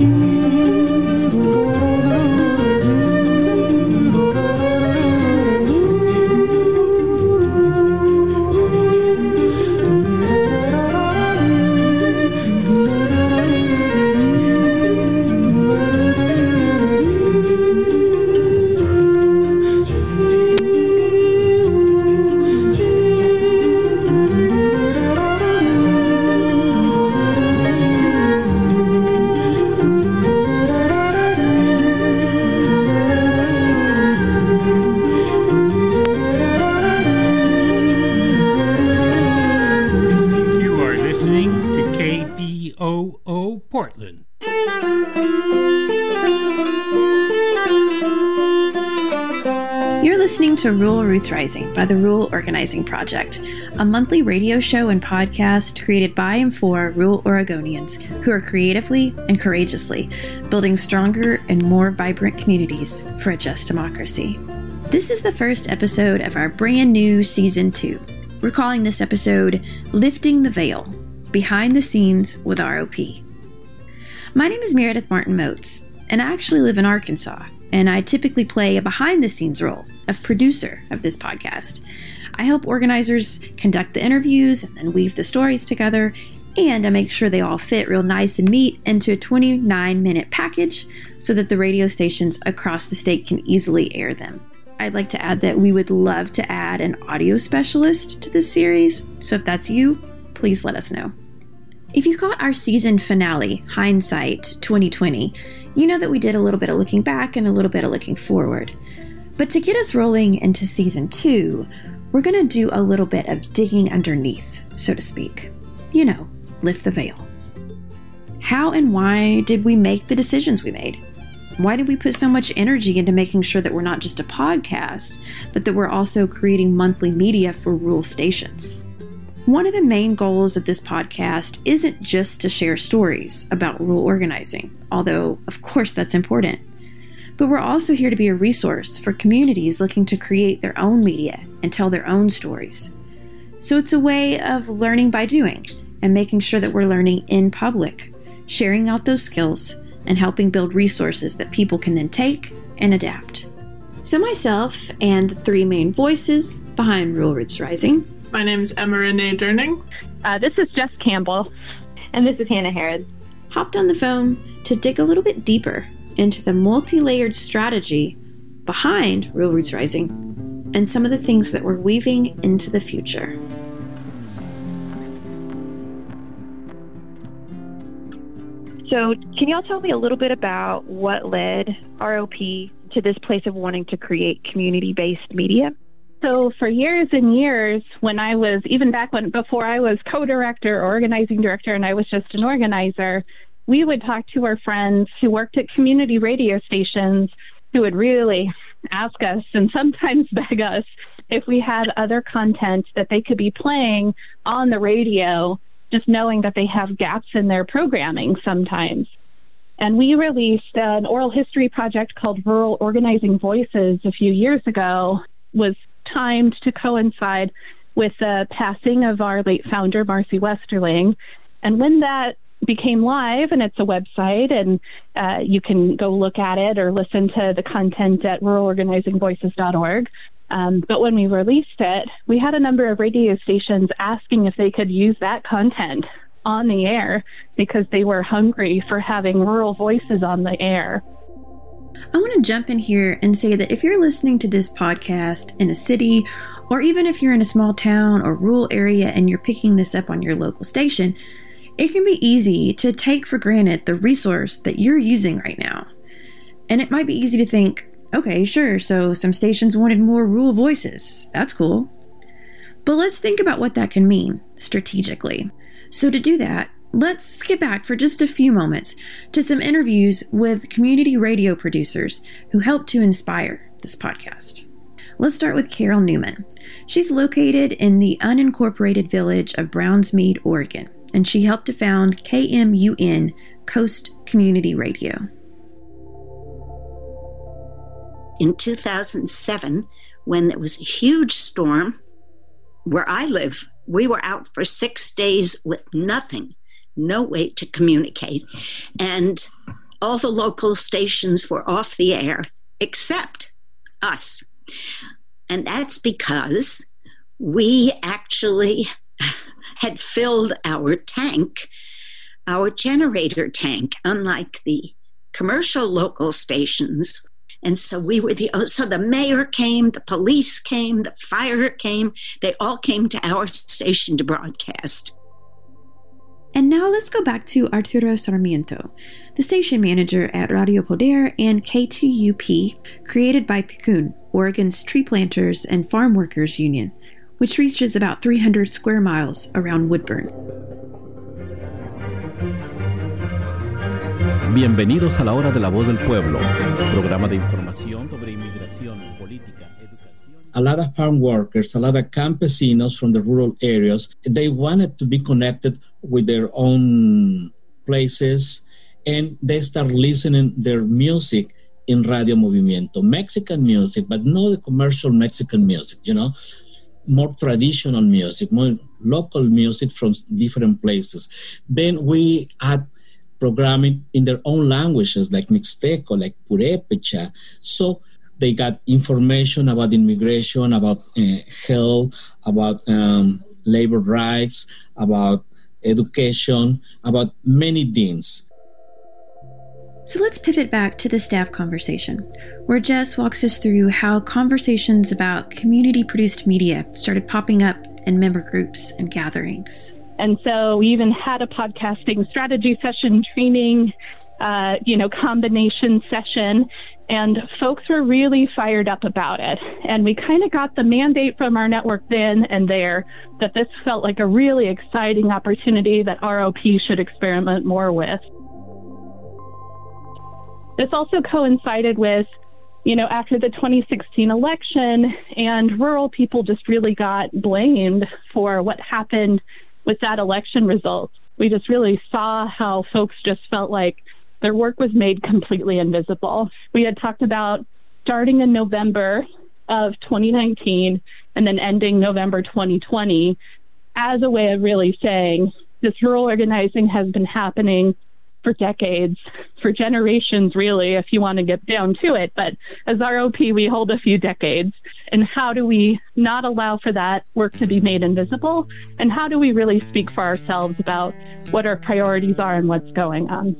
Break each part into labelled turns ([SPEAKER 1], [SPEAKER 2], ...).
[SPEAKER 1] Portland.
[SPEAKER 2] You're listening to Rural Roots Rising by the Rural Organizing Project, a monthly radio show and podcast created by and for rural Oregonians who are creatively and courageously building stronger and more vibrant communities for a just democracy. This is the first episode of our brand new Season 2. We're calling this episode Lifting the Veil, Behind the Scenes with ROP. My name is Meredith Martin Moats, and I actually live in Arkansas, and I typically play a behind-the-scenes role of producer of this podcast. I help organizers conduct the interviews and weave the stories together, and I make sure they all fit real nice and neat into a 29-minute package so that the radio stations across the state can easily air them. I'd like to add that we would love to add an audio specialist to this series, so if that's you, please let us know. If you caught our season finale, Hindsight 2020, you know that we did a little bit of looking back and a little bit of looking forward. But to get us rolling into Season 2, we're going to do a little bit of digging underneath, so to speak. You know, lift the veil. How and why did we make the decisions we made? Why did we put so much energy into making sure that we're not just a podcast, but that we're also creating monthly media for rural stations? One of the main goals of this podcast isn't just to share stories about rural organizing, although, of course, that's important. But we're also here to be a resource for communities looking to create their own media and tell their own stories. So it's a way of learning by doing and making sure that we're learning in public, sharing out those skills, and helping build resources that people can then take and adapt. So myself and the three main voices behind Rural Roots Rising.
[SPEAKER 3] My name's Emma Renee Durning.
[SPEAKER 4] This is Jess Campbell. And this is Hannah Harrods.
[SPEAKER 2] Hopped on the phone to dig a little bit deeper into the multi-layered strategy behind Rural Roots Rising and some of the things that we're weaving into the future.
[SPEAKER 4] So can y'all tell me a little bit about what led ROP to this place of wanting to create community-based media?
[SPEAKER 5] So for years and years, before I was co-director or organizing director and I was just an organizer, we would talk to our friends who worked at community radio stations who would really ask us and sometimes beg us if we had other content that they could be playing on the radio, just knowing that they have gaps in their programming sometimes. And we released an oral history project called Rural Organizing Voices a few years ago. Was timed to coincide with the passing of our late founder, Marcy Westerling. And when that became live, and it's a website, and you can go look at it or listen to the content at ruralorganizingvoices.org. But when we released it, we had a number of radio stations asking if they could use that content on the air because they were hungry for having rural voices on the air.
[SPEAKER 2] I want to jump in here and say that if you're listening to this podcast in a city, or even if you're in a small town or rural area and you're picking this up on your local station, it can be easy to take for granted the resource that you're using right now. And it might be easy to think, okay, sure, so some stations wanted more rural voices. That's cool. But let's think about what that can mean strategically. So to do that, let's skip back for just a few moments to some interviews with community radio producers who helped to inspire this podcast. Let's start with Carol Newman. She's located in the unincorporated village of Brownsmead, Oregon, and she helped to found KMUN Coast Community Radio.
[SPEAKER 6] In 2007, when there was a huge storm, where I live, we were out for 6 days with nothing. No way to communicate. And all the local stations were off the air except us. And that's because we actually had filled our tank, our generator tank, unlike the commercial local stations. And so so the mayor came, the police came, the fire came, they all came to our station to broadcast.
[SPEAKER 2] And now let's go back to Arturo Sarmiento, the station manager at Radio Poder and K2UP, created by PCUN, Oregon's Tree Planters and Farm Workers Union, which reaches about 300 square miles around Woodburn.
[SPEAKER 1] Bienvenidos a la hora de la voz del pueblo, programa de información sobre inmigración, política, educación.
[SPEAKER 7] A lot of farm workers, a lot of campesinos from the rural areas, they wanted to be connected with their own places, and they start listening their music in Radio Movimiento, Mexican music, but not the commercial Mexican music, more traditional music, more local music from different places. Then we had programming in their own languages, like Mixteco, like Purépecha. So they got information about immigration, about health, about labor rights, about education, about many things.
[SPEAKER 2] So let's pivot back to the staff conversation, where Jess walks us through how conversations about community-produced media started popping up in member groups and gatherings.
[SPEAKER 5] And so we even had a podcasting strategy session, training, combination session, and folks were really fired up about it. And we kind of got the mandate from our network then and there that this felt like a really exciting opportunity that ROP should experiment more with. This also coincided with, after the 2016 election, and rural people just really got blamed for what happened with that election result. We just really saw how folks just felt like their work was made completely invisible. We had talked about starting in November of 2019 and then ending November 2020 as a way of really saying this rural organizing has been happening for decades, for generations, really, if you want to get down to it. But as ROP, we hold a few decades. And how do we not allow for that work to be made invisible? And how do we really speak for ourselves about what our priorities are and what's going on?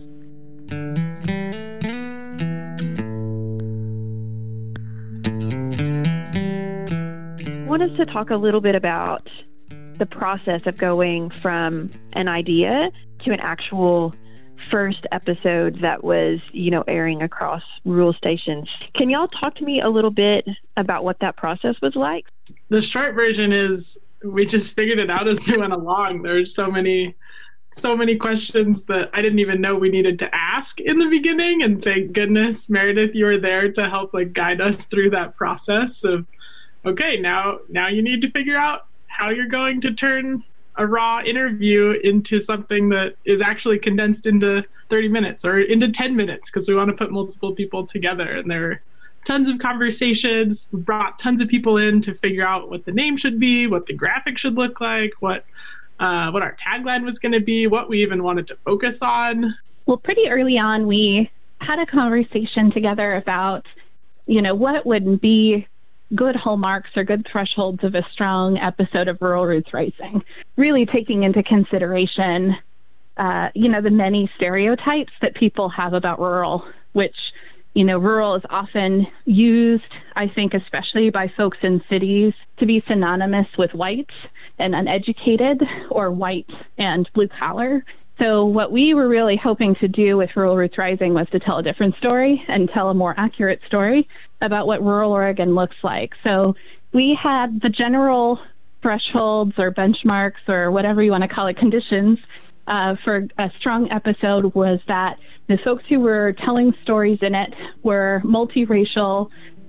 [SPEAKER 4] I want us to talk a little bit about the process of going from an idea to an actual first episode that was, airing across rural stations. Can y'all talk to me a little bit about what that process was like?
[SPEAKER 3] The short version is we just figured it out as we went along. There's so many questions that I didn't even know we needed to ask in the beginning. And thank goodness, Meredith, you were there to help guide us through that process of, okay, now you need to figure out how you're going to turn a raw interview into something that is actually condensed into 30 minutes or into 10 minutes because we want to put multiple people together. And there are tons of conversations. We brought tons of people in to figure out what the name should be, what the graphic should look like, what our tagline was going to be, what we even wanted to focus on.
[SPEAKER 5] Well, pretty early on, we had a conversation together about, what would be good hallmarks or good thresholds of a strong episode of Rural Roots Rising, really taking into consideration, the many stereotypes that people have about rural, which, rural is often used, I think, especially by folks in cities, to be synonymous with white and uneducated or white and blue collar. So what we were really hoping to do with Rural Roots Rising was to tell a different story and tell a more accurate story about what rural Oregon looks like. So we had the general thresholds or benchmarks or whatever you want to call it, conditions for a strong episode was that the folks who were telling stories in it were multiracial,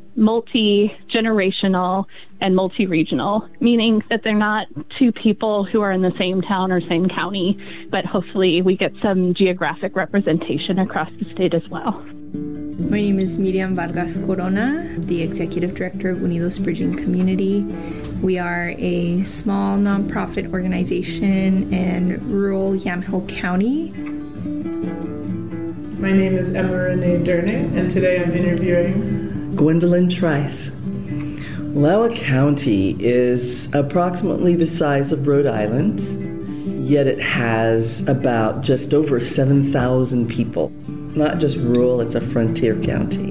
[SPEAKER 5] multi-generational, and multi-regional, meaning that they're not two people who are in the same town or same county, but hopefully we get some geographic representation across the state as well.
[SPEAKER 8] My name is Miriam Vargas Corona, the Executive Director of Unidos Bridging Community. We are a small nonprofit organization in rural Yamhill County.
[SPEAKER 3] My name is Emma Renee Durnay, and today I'm interviewing
[SPEAKER 9] Gwendolyn Trice. Loudoun County is approximately the size of Rhode Island, yet it has about just over 7,000 people. Not just rural, it's a frontier county.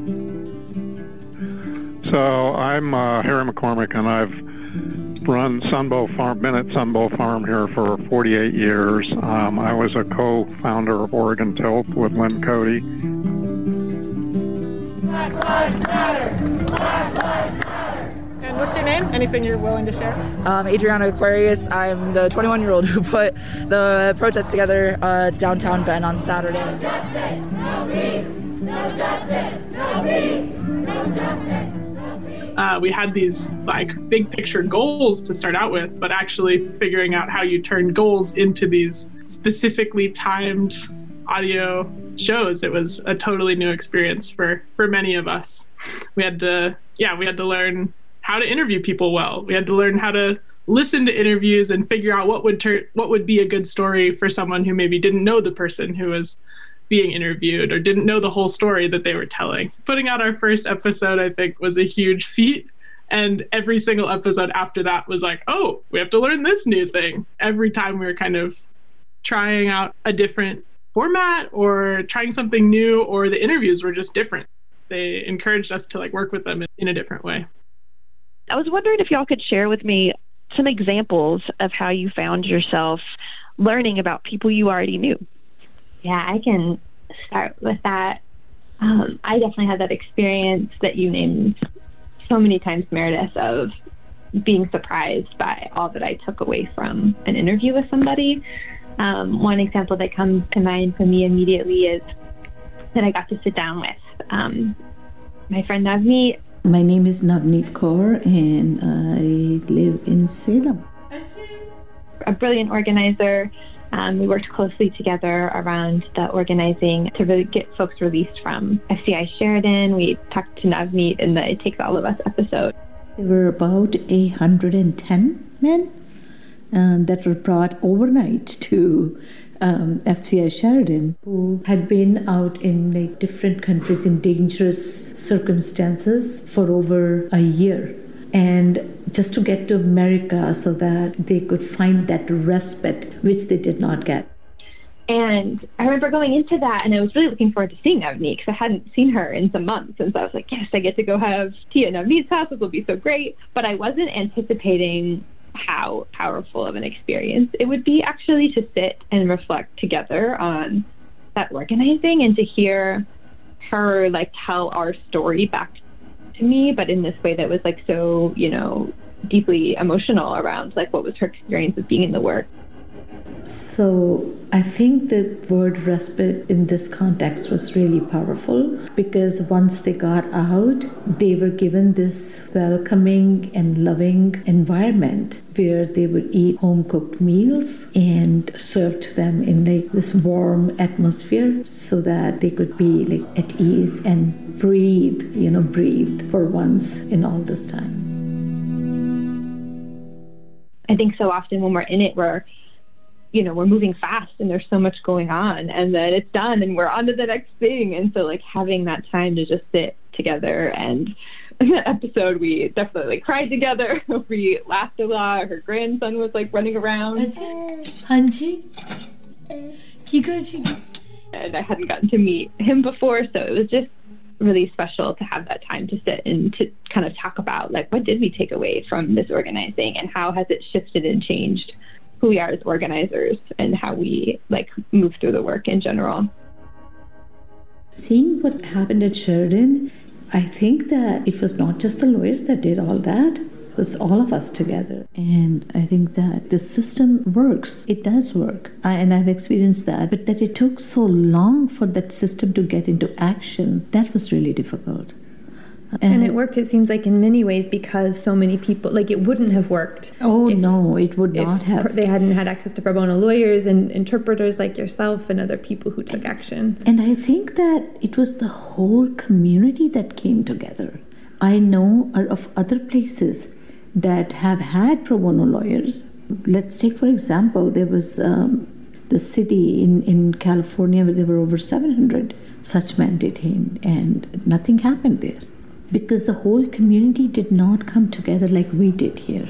[SPEAKER 10] So I'm Harry McCormick, and I've been at Sunbow Farm here for 48 years. I was a co-founder of Oregon Tilt with Lynn Cody.
[SPEAKER 3] Black Lives Matter! Black Lives Matter! And what's your name? Anything you're willing to share?
[SPEAKER 11] Adriana Aquarius. I'm the 21-year-old who put the protest together downtown Bend on Saturday.
[SPEAKER 12] No justice, no peace. No justice, no peace. No justice.
[SPEAKER 3] We had these big picture goals to start out with, but actually figuring out how you turn goals into these specifically timed audio shows. It was a totally new experience for many of us. We had to learn how to interview people well. We had to learn how to listen to interviews and figure out what would be a good story for someone who maybe didn't know the person who was being interviewed or didn't know the whole story that they were telling. Putting out our first episode, I think, was a huge feat. And every single episode after that was like, oh, we have to learn this new thing. Every time we were kind of trying out a different format or trying something new, or the interviews were just different. They encouraged us to work with them in a different way.
[SPEAKER 4] I was wondering if y'all could share with me some examples of how you found yourself learning about people you already knew.
[SPEAKER 13] Yeah, I can start with that. I definitely had that experience that you named so many times, Meredith, of being surprised by all that I took away from an interview with somebody. One example that comes to mind for me immediately is that I got to sit down with my friend Navneet.
[SPEAKER 14] My name is Navneet Kaur, and I live in Salem.
[SPEAKER 13] A brilliant organizer. We worked closely together around the organizing to really get folks released from FCI Sheridan. We talked to Navneet in the It Takes All of Us episode.
[SPEAKER 14] There were about 110 men that were brought overnight to FCI Sheridan, who had been out in different countries in dangerous circumstances for over a year. And just to get to America so that they could find that respite, which they did not get.
[SPEAKER 13] And I remember going into that, and I was really looking forward to seeing Navneet because I hadn't seen her in some months. And so I was like, yes, I get to go have tea at Navneet's house. This will be so great. But I wasn't anticipating how powerful of an experience it would be actually to sit and reflect together on that organizing and to hear her tell our story back to me, but in this way that was so, deeply emotional around what was her experience of being in the work.
[SPEAKER 14] So I think the word respite in this context was really powerful, because once they got out, they were given this welcoming and loving environment where they would eat home-cooked meals and served to them in this warm atmosphere so that they could be at ease and breathe for once in all this time.
[SPEAKER 13] I think so often when we're in it, we're moving fast and there's so much going on, and then it's done and we're on to the next thing. And so having that time to just sit together, and in that episode we definitely cried together. We laughed a lot. Her grandson was running around.
[SPEAKER 14] Hanji?
[SPEAKER 13] And I hadn't gotten to meet him before, so it was just really special to have that time to sit and to kind of talk about what did we take away from this organizing, and how has it shifted and changed who we are as organizers and how we move through the work in general.
[SPEAKER 14] Seeing what happened at Sheridan, I think that it was not just the lawyers that did all that. It was all of us together. And I think that the system works. It does work. And I've experienced that. But that it took so long for that system to get into action, that was really difficult.
[SPEAKER 15] And it worked, it seems in many ways, because so many people, it wouldn't have worked.
[SPEAKER 14] Oh, no, it would not have.
[SPEAKER 15] They hadn't had access to pro bono lawyers and interpreters like yourself and other people who took action.
[SPEAKER 14] And I think that it was the whole community that came together. I know of other places that have had pro bono lawyers. Let's take, for example, there was the city in California where there were over 700 such men detained, and nothing happened there because the whole community did not come together like we did here.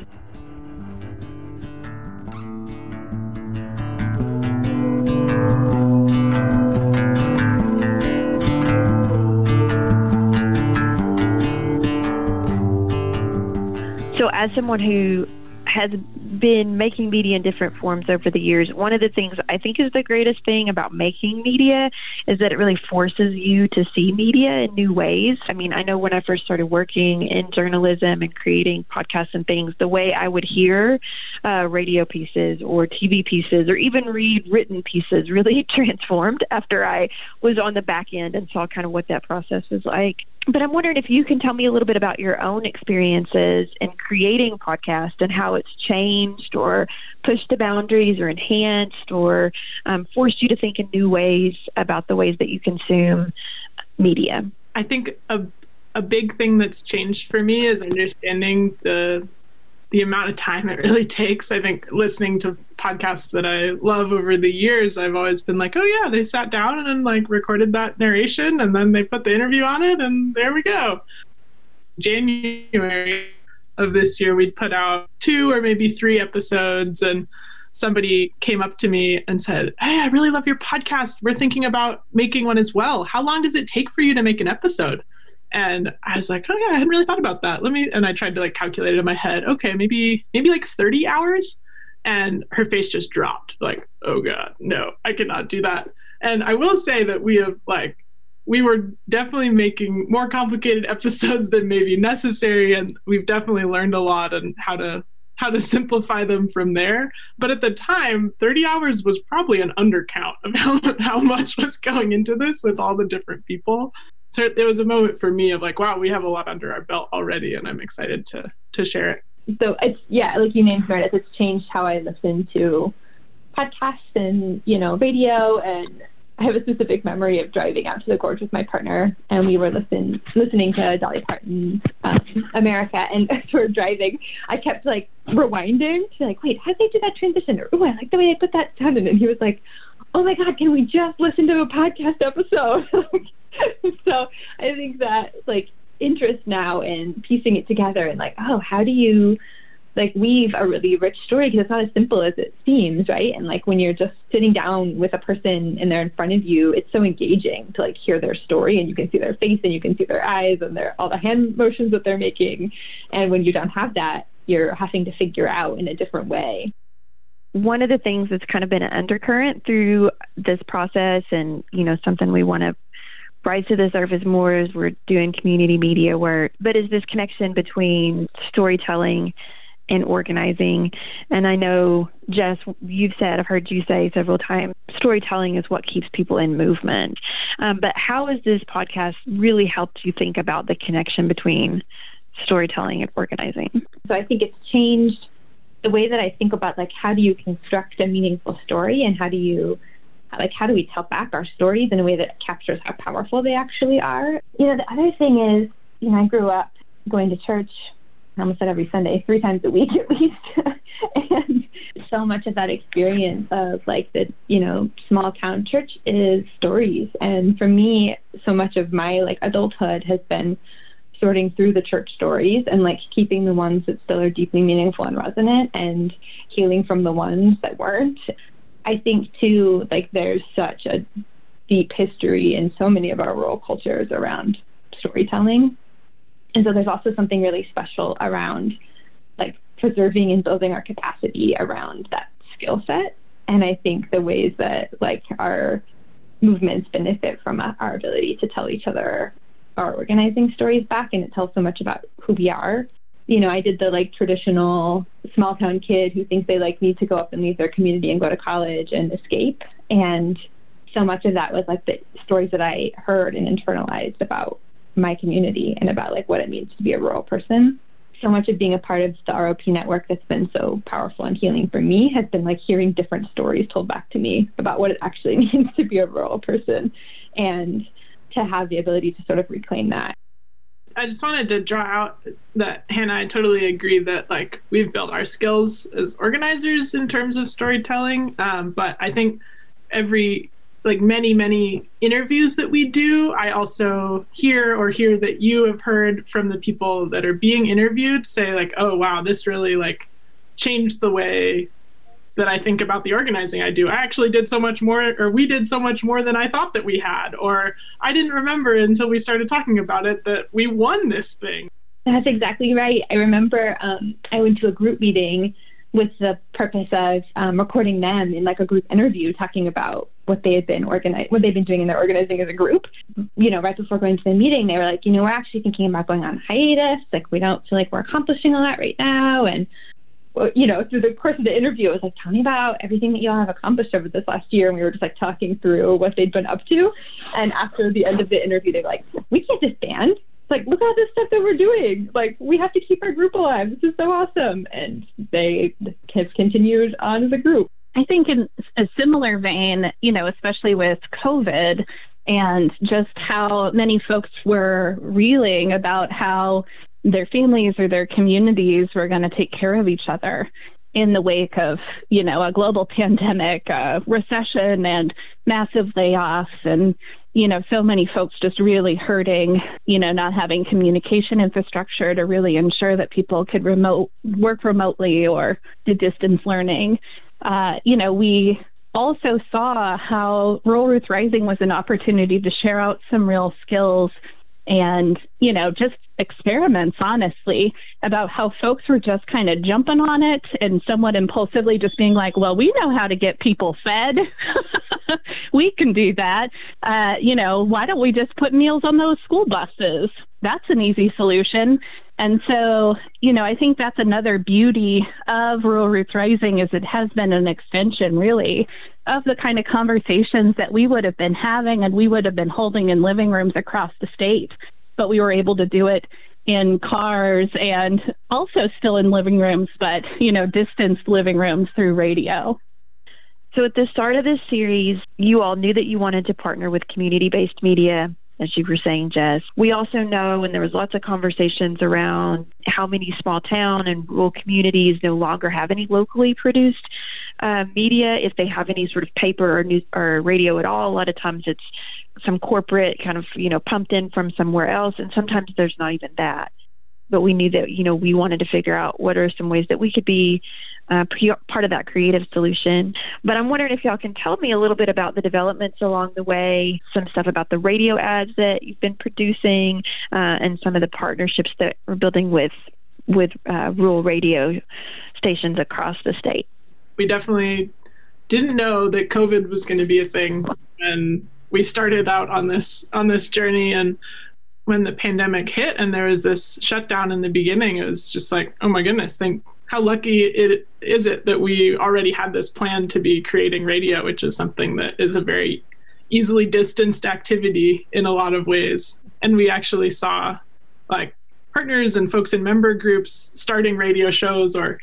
[SPEAKER 4] So as someone who has been making media in different forms over the years, one of the things I think is the greatest thing about making media is that it really forces you to see media in new ways. I mean, I know when I first started working in journalism and creating podcasts and things, the way I would hear radio pieces or TV pieces or even read written pieces really transformed after I was on the back end and saw kind of what that process was like. But I'm wondering if you can tell me a little bit about your own experiences in creating podcasts and how it's changed or pushed the boundaries or enhanced or forced you to think in new ways about the ways that you consume media.
[SPEAKER 3] I think a big thing that's changed for me is understanding the amount of time it really takes. I think listening to podcasts that I love over the years, I've always been like, oh yeah, they sat down and then like recorded that narration and then they put the interview on it and there we go. January of this year, we'd put out 2 or maybe 3 episodes and somebody came up to me and said, hey, I really love your podcast. We're thinking about making one as well. How long does it take for you to make an episode? And I was like, oh yeah, I hadn't really thought about that. And I tried to like calculate it in my head. Okay, maybe like 30 hours. And her face just dropped like, oh God, no, I cannot do that. And I will say that we were definitely making more complicated episodes than maybe necessary. And we've definitely learned a lot on how to simplify them from there. But at the time, 30 hours was probably an undercount of how much was going into this with all the different people. So there was a moment for me of like, wow, we have a lot under our belt already, and I'm excited to share it.
[SPEAKER 13] So it's, yeah, like you named Meredith, it's changed how I listen to podcasts and, radio. And I have a specific memory of driving out to the gorge with my partner, and we were listening to Dolly Parton's America. And as we were driving, I kept like rewinding to like, wait, how did they do that transition? Or, oh, I like the way they put that down. And he was like, oh my God, can we just listen to a podcast episode? So I think that like interest now in piecing it together and like, oh, how do you like weave a really rich story? Because it's not as simple as it seems, right? And like when you're just sitting down with a person and they're in front of you, it's so engaging to like hear their story, and you can see their face and you can see their eyes and all the hand motions that they're making. And when you don't have that, you're having to figure out in a different way.
[SPEAKER 4] One of the things that's kind of been an undercurrent through this process, and something we want to rise to the surface more as we're doing community media work, but is this connection between storytelling and organizing. And I know, Jess, I've heard you say several times, storytelling is what keeps people in movement. But how has this podcast really helped you think about the connection between storytelling and organizing?
[SPEAKER 13] So I think it's changed the way that I think about like, how do you construct a meaningful story, and how do we tell back our stories in a way that captures how powerful they actually are? The other thing is, I grew up going to church, I almost said every Sunday, 3 times a week at least. And so much of that experience of like the, small town church is stories. And for me, so much of my like adulthood has been sorting through the church stories and like keeping the ones that still are deeply meaningful and resonant and healing from the ones that weren't. I think too, like there's such a deep history in so many of our rural cultures around storytelling. And so there's also something really special around like preserving and building our capacity around that skill set. And I think the ways that like our movements benefit from our ability to tell each other our organizing stories back, and it tells so much about who we are. I did the like traditional small town kid who thinks they like need to go up and leave their community and go to college and escape. And so much of that was like the stories that I heard and internalized about my community and about like what it means to be a rural person. So much of being a part of the ROP network that's been so powerful and healing for me has been like hearing different stories told back to me about what it actually means to be a rural person, and to have the ability to sort of reclaim that.
[SPEAKER 3] I just wanted to draw out that Hannah, I totally agree that like we've built our skills as organizers in terms of storytelling. But I think many interviews that we do, I also hear that you have heard from the people that are being interviewed say like, oh, wow, this really like changed the way that I think about the organizing I do. I actually did so much more, or we did so much more than I thought that we had, or I didn't remember until we started talking about it that we won this thing.
[SPEAKER 13] That's exactly right. I remember I went to a group meeting with the purpose of recording them in like a group interview, talking about what they had been doing in their organizing as a group. You know, right before going to the meeting, they were like, we're actually thinking about going on hiatus. Like, we don't feel like we're accomplishing a lot right now. And through the course of the interview, it was like, tell me about everything that y'all have accomplished over this last year. And we were just like talking through what they'd been up to. And after the end of the interview, they're like, we can't disband. It's like, look at all this stuff that we're doing. Like, we have to keep our group alive. This is so awesome. And they have continued on as a group.
[SPEAKER 5] I think in a similar vein, especially with COVID and just how many folks were reeling about how their families or their communities were going to take care of each other in the wake of, a global pandemic, recession, and massive layoffs, and, so many folks just really hurting, not having communication infrastructure to really ensure that people could work remotely or do distance learning. We also saw how Rural Roots Rising was an opportunity to share out some real skills and, just experiments, honestly, about how folks were just kind of jumping on it and somewhat impulsively just being like, well, we know how to get people fed. We can do that. Why don't we just put meals on those school buses? That's an easy solution. And so, I think that's another beauty of Rural Roots Rising is it has been an extension, really, of the kind of conversations that we would have been having and we would have been holding in living rooms across the state. But we were able to do it in cars and also still in living rooms, but, distanced living rooms through radio.
[SPEAKER 4] So at the start of this series, you all knew that you wanted to partner with community-based media, as you were saying, Jess. We also know, and there was lots of conversations around how many small town and rural communities no longer have any locally produced media. If they have any sort of paper or news or radio at all, a lot of times it's some corporate kind of, pumped in from somewhere else. And sometimes there's not even that. But we knew that, we wanted to figure out what are some ways that we could be part of that creative solution. But I'm wondering if y'all can tell me a little bit about the developments along the way, some stuff about the radio ads that you've been producing, and some of the partnerships that we're building with rural radio stations across the state.
[SPEAKER 3] We definitely didn't know that COVID was going to be a thing when we started out on this journey. And when the pandemic hit and there was this shutdown in the beginning, it was just like, oh my goodness, how lucky is it that we already had this plan to be creating radio, which is something that is a very easily distanced activity in a lot of ways. And we actually saw like partners and folks in member groups starting radio shows or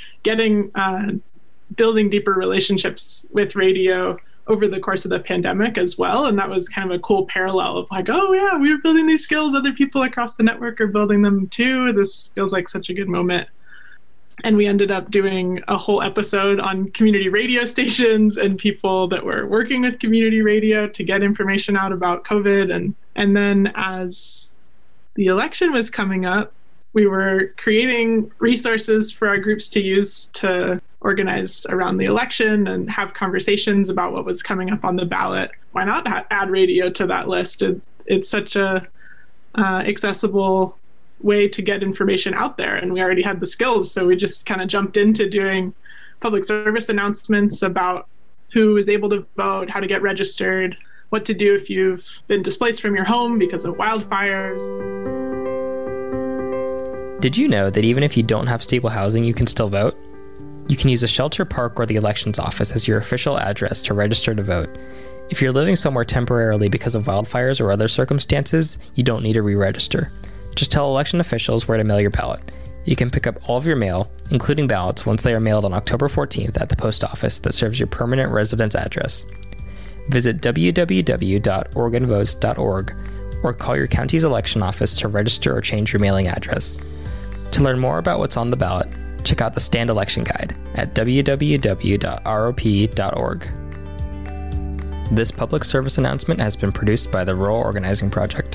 [SPEAKER 3] building deeper relationships with radio over the course of the pandemic as well. And that was kind of a cool parallel of like, oh yeah, we were building these skills. Other people across the network are building them too. This feels like such a good moment. And we ended up doing a whole episode on community radio stations and people that were working with community radio to get information out about COVID. And then as the election was coming up, we were creating resources for our groups to use to organize around the election and have conversations about what was coming up on the ballot. Why not add radio to that list? It's such a accessible way to get information out there, and we already had the skills, so we just kind of jumped into doing public service announcements about who is able to vote, how to get registered, what to do if you've been displaced from your home because of wildfires.
[SPEAKER 16] Did you know that even if you don't have stable housing, you can still vote? You can use a shelter, park, or the elections office as your official address to register to vote. If you're living somewhere temporarily because of wildfires or other circumstances, you don't need to re-register. Just tell election officials where to mail your ballot. You can pick up all of your mail, including ballots, once they are mailed on October 14th at the post office that serves your permanent residence address. Visit www.oregonvotes.org or call your county's election office to register or change your mailing address. To learn more about what's on the ballot, check out the Stand Election Guide at www.rop.org. This public service announcement has been produced by the Rural Organizing Project.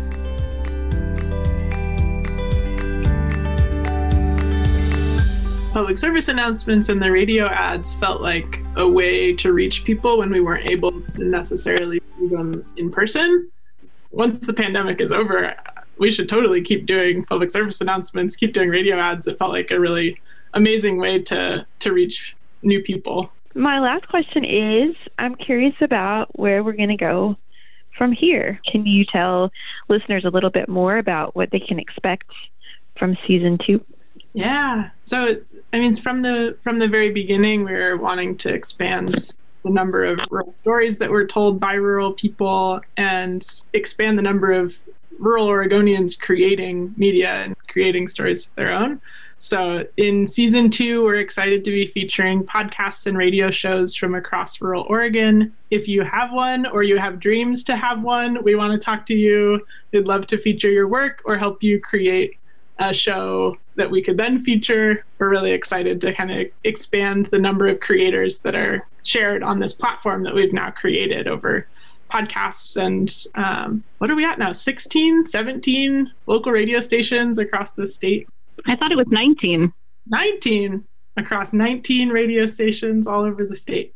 [SPEAKER 3] Public service announcements and the radio ads felt like a way to reach people when we weren't able to necessarily do them in person. Once the pandemic is over, we should totally keep doing public service announcements, keep doing radio ads. It felt like a really amazing way to reach new people.
[SPEAKER 4] My last question is, I'm curious about where we're going to go from here. Can you tell listeners a little bit more about what they can expect from season 2?
[SPEAKER 3] Yeah. So, I mean, from the very beginning, we were wanting to expand the number of rural stories that were told by rural people and expand the number of rural Oregonians creating media and creating stories of their own. So in season 2, we're excited to be featuring podcasts and radio shows from across rural Oregon. If you have one or you have dreams to have one, we want to talk to you. We'd love to feature your work or help you create a show that we could then feature. We're really excited to kind of expand the number of creators that are shared on this platform that we've now created over podcasts and what are we at now? 16, 17 local radio stations across the state.
[SPEAKER 5] I thought it was 19.
[SPEAKER 3] 19 across 19 radio stations all over the state.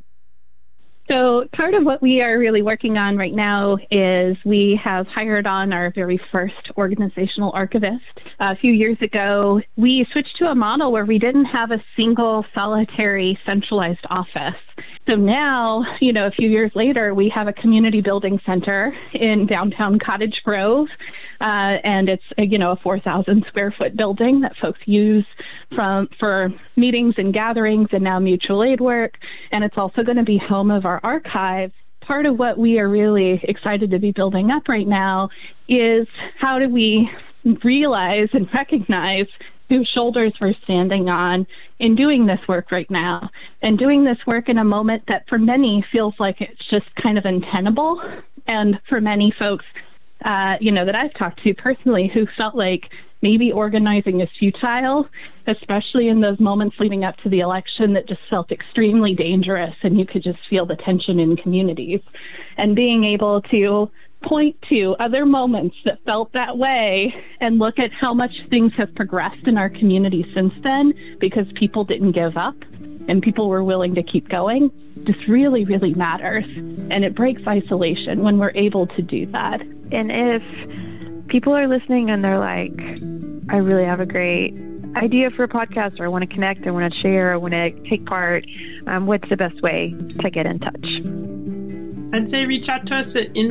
[SPEAKER 5] So part of what we are really working on right now is we have hired on our very first organizational archivist. A few years ago, we switched to a model where we didn't have a single solitary centralized office. So now, a few years later, we have a community building center in downtown Cottage Grove. And it's a 4,000 square foot building that folks use for meetings and gatherings and now mutual aid work. And it's also going to be home of our archive. Part of what we are really excited to be building up right now is how do we realize and recognize whose shoulders we're standing on in doing this work right now, and doing this work in a moment that for many feels like it's just kind of untenable. And for many folks, that I've talked to personally who felt like maybe organizing is futile, especially in those moments leading up to the election that just felt extremely dangerous and you could just feel the tension in communities. And being able to point to other moments that felt that way and look at how much things have progressed in our community since then because people didn't give up and people were willing to keep going, just really, really matters. And it breaks isolation when we're able to do that.
[SPEAKER 4] And if people are listening and they're like, I really have a great idea for a podcast, or I want to connect, I want to share, I want to take part, what's the best way to get in touch?
[SPEAKER 3] I'd say reach out to us at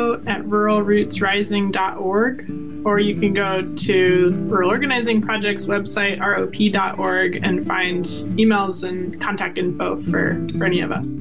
[SPEAKER 3] info@ruralrootsrising.org, or you can go to Rural Organizing Project's website, rop.org, and find emails and contact info for any of us.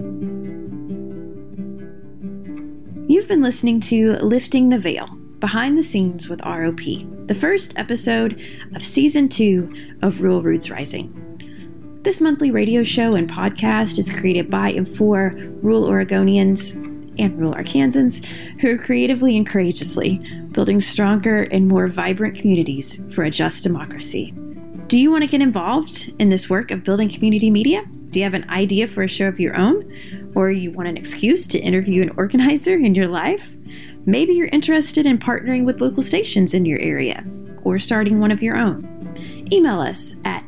[SPEAKER 2] You've been listening to Lifting the Veil, Behind the Scenes with ROP, the first episode of Season 2 of Rural Roots Rising. This monthly radio show and podcast is created by and for rural Oregonians and rural Arkansans who are creatively and courageously building stronger and more vibrant communities for a just democracy. Do you want to get involved in this work of building community media? Do you have an idea for a show of your own? Or you want an excuse to interview an organizer in your life? Maybe you're interested in partnering with local stations in your area or starting one of your own. Email us at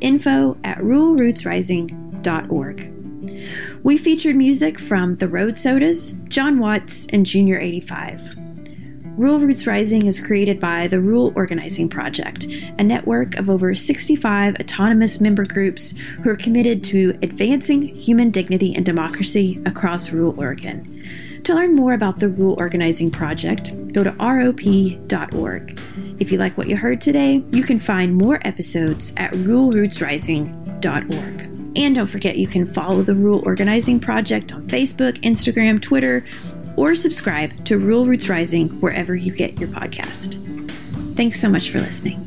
[SPEAKER 2] info@ruralrootsrising.org. We featured music from The Road Sodas, John Watts, and Junior 85. Rural Roots Rising is created by the Rural Organizing Project, a network of over 65 autonomous member groups who are committed to advancing human dignity and democracy across rural Oregon. To learn more about the Rural Organizing Project, go to rop.org. If you like what you heard today, you can find more episodes at ruralrootsrising.org. And don't forget, you can follow the Rural Organizing Project on Facebook, Instagram, Twitter, or subscribe to Rural Roots Rising wherever you get your podcast. Thanks so much for listening.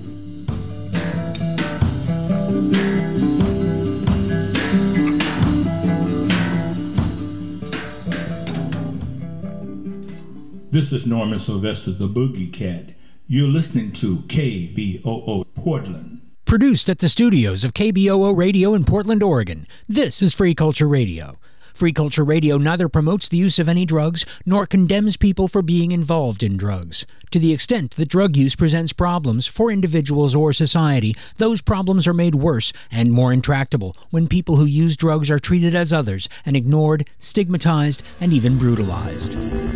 [SPEAKER 17] This is Norman Sylvester, the Boogie Cat. You're listening to KBOO Portland.
[SPEAKER 18] Produced at the studios of KBOO Radio in Portland, Oregon, this is Free Culture Radio. Free Culture Radio neither promotes the use of any drugs nor condemns people for being involved in drugs. To the extent that drug use presents problems for individuals or society, those problems are made worse and more intractable when people who use drugs are treated as others and ignored, stigmatized, and even brutalized.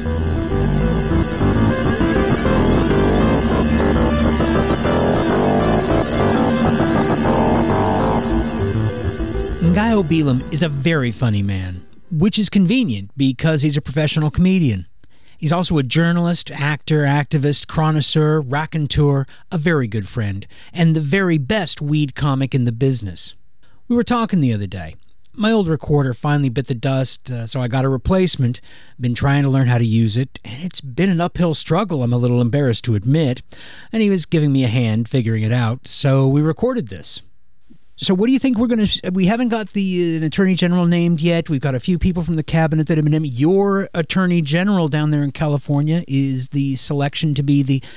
[SPEAKER 18] Ngaio Bealum is a very funny man, which is convenient because he's a professional comedian. He's also a journalist, actor, activist, connoisseur, raconteur, a very good friend, and the very best weed comic in the business. We were talking the other day. My old recorder finally bit the dust, so I got a replacement. Been trying to learn how to use it, and it's been an uphill struggle, I'm a little embarrassed to admit. And he was giving me a hand figuring it out, so we recorded this. So what do you think we're going to... We haven't got an Attorney General named yet. We've got a few people from the cabinet that have been named. Your Attorney General down there in California is the selection to be the